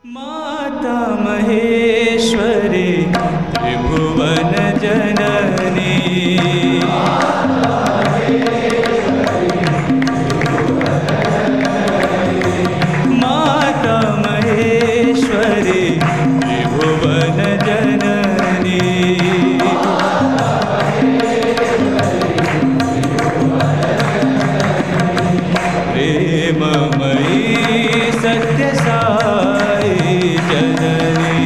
माता महेश्वरी त्रिभुवन जननी, माता महेश्वरी त्रिभुवन जननी, प्रेममयी सत्य साई जननी,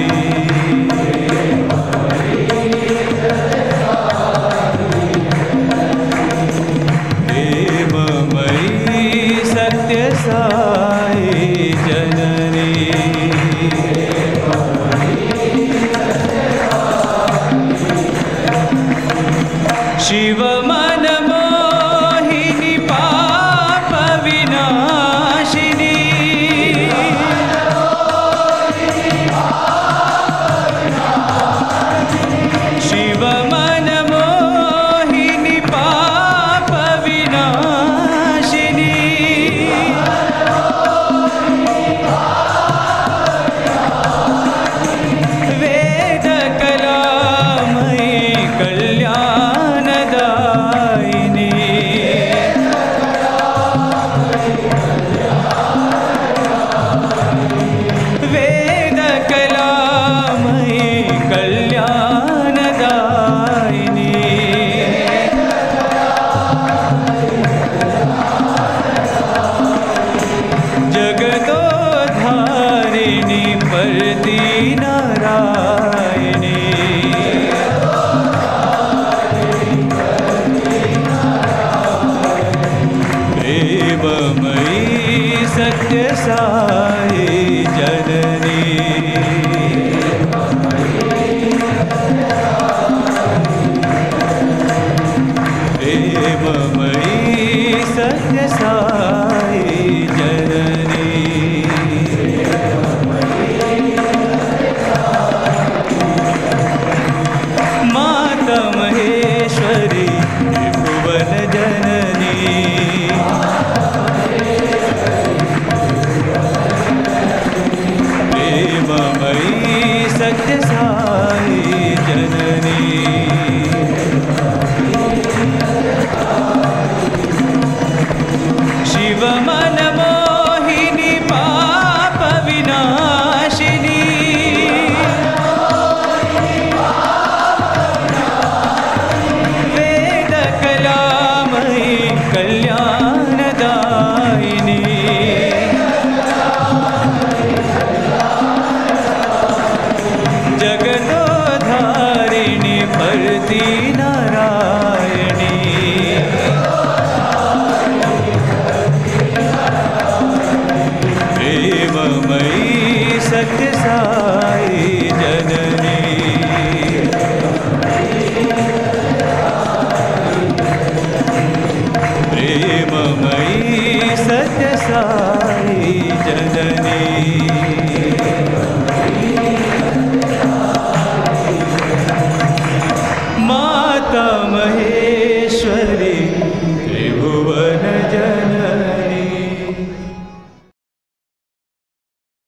प्रेममयी सत्य साई जननी, शिव मन मोहिनी पाप विनाशिनी, शिव मन मोहिनी पाप विनाशिनी, वेद कलामयी कल्याणदायिनी, वेद कलामयी कल्याणदायिनी, जगदोद्धारिणी परती नारायणी, प्रेममयी सत्य साई